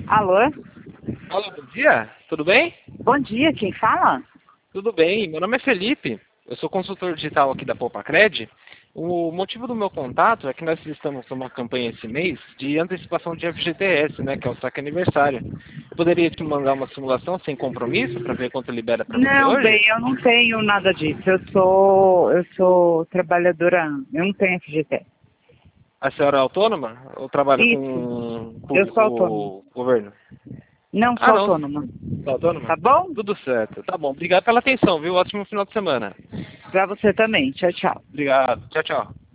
Alô? Olá, bom dia, tudo bem? Bom dia, quem fala? Tudo bem, meu nome é Felipe, eu sou consultor digital aqui da Poupacred. O motivo do meu contato é que nós estamos com uma campanha esse mês de antecipação de FGTS, né, que é o saque aniversário. Eu poderia te mandar uma simulação sem compromisso para ver quanto libera para você Não, bem, hoje? eu não tenho nada disso. Eu sou trabalhadora, eu não tenho FGTS. A senhora é autônoma ou trabalha Isso, com eu sou autônoma. o governo? Não Ah, sou não, autônoma. tá autônoma? Tá bom? Tudo certo, tá bom. Obrigado pela atenção, viu? Ótimo final de semana. Pra você também. Tchau, tchau. Obrigado, tchau, tchau.